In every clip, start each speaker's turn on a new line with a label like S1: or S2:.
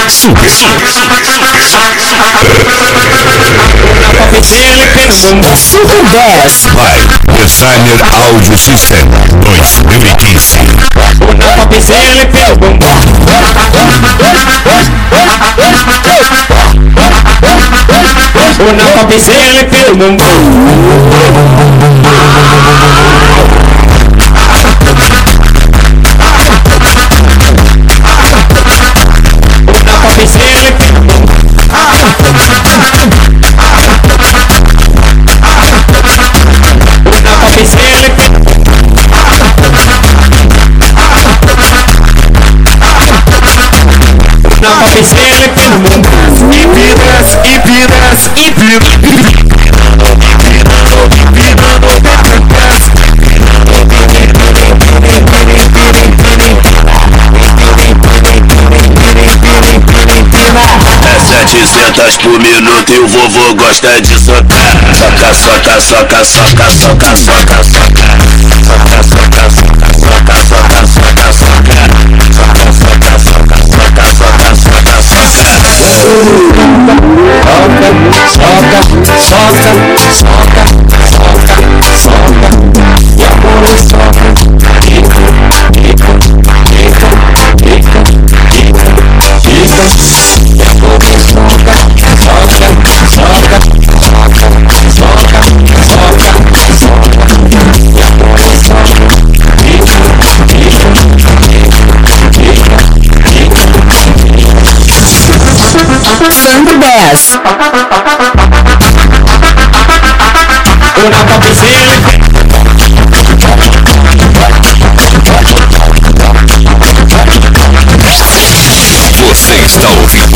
S1: Super 10 by Designer Audio System 2015.
S2: Una PCL pelo bumbum. Una PCL pelo bumbum.
S3: Por minuto e o vovô gosta de socar. Soca, soca, soca, soca, soca, soca, soca. Soca, soca, soca, soca, soca, soca, soca. Soca, soca, soca, soca, soca, soca, soca. Soca, soca, soca, soca, soca. E a bola soca. Fica, fica, fica, fica, fica, fica. E a bola soca.
S4: Sandro 10.
S2: Una PCL.
S1: Você está ouvindo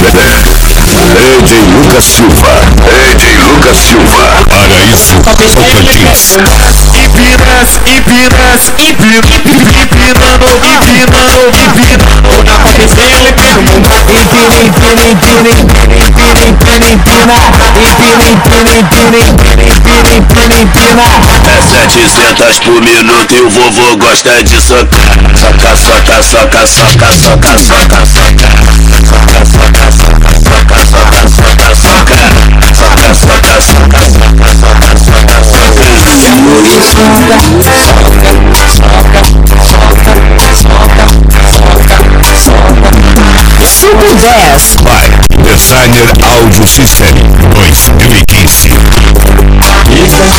S1: DJ Lucas Silva. DJ Lucas Silva. Paraíso Tocantins.
S2: Empinas, empinas, empinando, empinando, empinando. Una PCL pelo bumbum.
S4: Empina, empina, empina, empina, empina, empina, empina, empina, empina, empina, empina.
S3: É 700 por minuto e o vovô gosta de socar. Soca, soca, soca, soca, soca, soca, soca. Soca, soca, soca, soca, soca, soca, soca. Soca, soca, soca, soca, soca, soca, soca.
S4: Soca, soca, soca, soca, soca, soca. Super 10
S1: by Designer Audio System 2015.